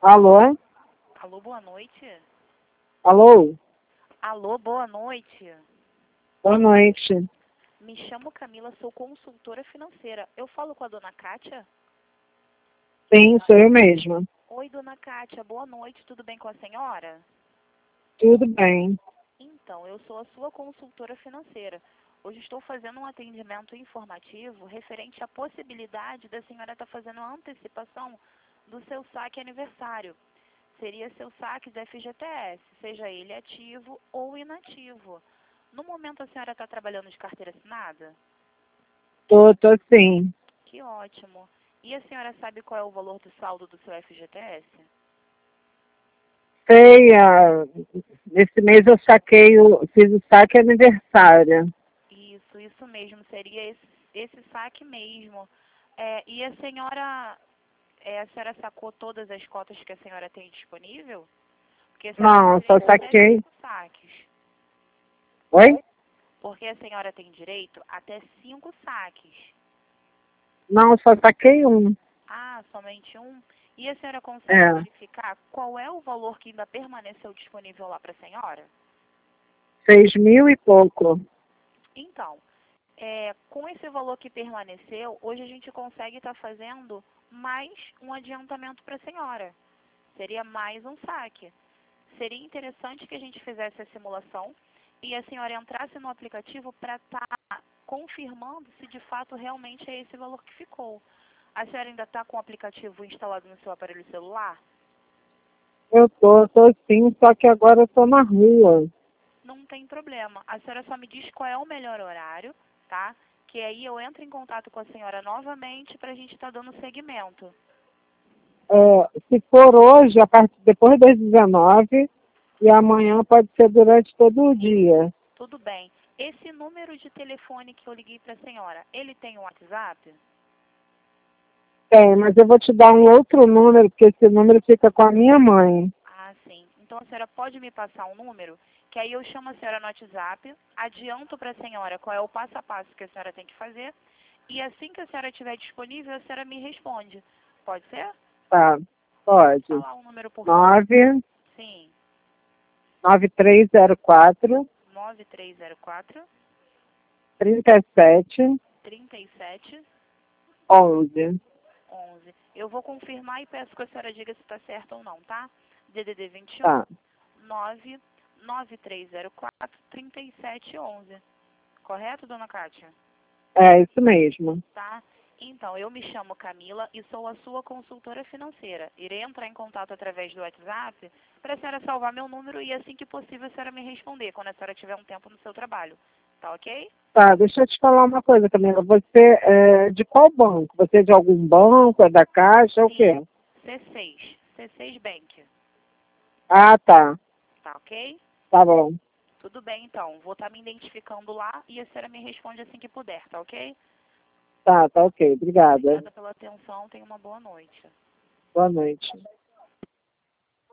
Alô? Alô, boa noite. Alô? Alô, boa noite. Boa noite. Me chamo Camila, sou consultora financeira. Eu falo com a dona Kátia? Sim, sou eu mesma. Oi, dona Kátia, boa noite. Tudo bem com a senhora? Tudo bem. Então, eu sou a sua consultora financeira. Hoje estou fazendo um atendimento informativo referente à possibilidade da senhora estar fazendo a antecipação do seu saque aniversário. Seria seu saque do FGTS, seja ele ativo ou inativo. No momento a senhora está trabalhando de carteira assinada? Tô sim. Que ótimo. E a senhora sabe qual é o valor do saldo do seu FGTS? Sei, esse mês eu fiz o saque aniversário. Isso mesmo, seria esse saque mesmo. E a senhora sacou todas as cotas que a senhora tem disponível? Porque a senhora tem Não, só direito até saquei. 5 saques. Oi? Porque a senhora tem direito até 5 saques. Não, só saquei um. Ah, somente um? E a senhora consegue É, verificar qual é o valor que ainda permaneceu disponível lá para a senhora? 6.000 e pouco. Então, com esse valor que permaneceu, hoje a gente consegue estar fazendo mais um adiantamento para a senhora. Seria mais um saque. Seria interessante que a gente fizesse a simulação e a senhora entrasse no aplicativo para estar confirmando se de fato realmente é esse valor que ficou. A senhora ainda está com o aplicativo instalado no seu aparelho celular? Eu tô sim, só que agora eu tô na rua. Não tem problema. A senhora só me diz qual é o melhor horário, tá? Que aí eu entro em contato com a senhora novamente para a gente estar dando seguimento. Se for hoje, depois das 19, e amanhã pode ser durante todo o dia. Tudo bem. Esse número de telefone que eu liguei para a senhora, ele tem um WhatsApp? Tem, mas eu vou te dar um outro número, porque esse número fica com a minha mãe. Ah, sim. Então a senhora pode me passar um número, que aí eu chamo a senhora no WhatsApp, adianto para a senhora qual é o passo a passo que a senhora tem que fazer, e assim que a senhora estiver disponível, a senhora me responde. Pode ser? Tá, Pode pode. falar um número, por favor. 9 Sim. 9304 9304 37 37 11. 11. Eu vou confirmar e peço que a senhora diga se está certo ou não, tá? DDD 21 Tá, 99304 3711. Correto, dona Kátia? é isso mesmo. Tá? Então, eu me chamo Camila e sou a sua consultora financeira. Irei entrar em contato através do WhatsApp para a senhora salvar meu número e assim que possível a senhora me responder quando a senhora tiver um tempo no seu trabalho. Tá ok? Tá, deixa eu te falar uma coisa, Camila. Você é de qual banco? Você é de algum banco? É da Caixa? É o Sim. quê? C6. C6 Bank. Ah, tá. Tá ok? Tá bom. Tudo bem, então. Vou estar me identificando lá e a senhora me responde assim que puder, tá ok? Tá ok. Obrigada. Obrigada pela atenção. Tenha uma boa noite. Boa noite.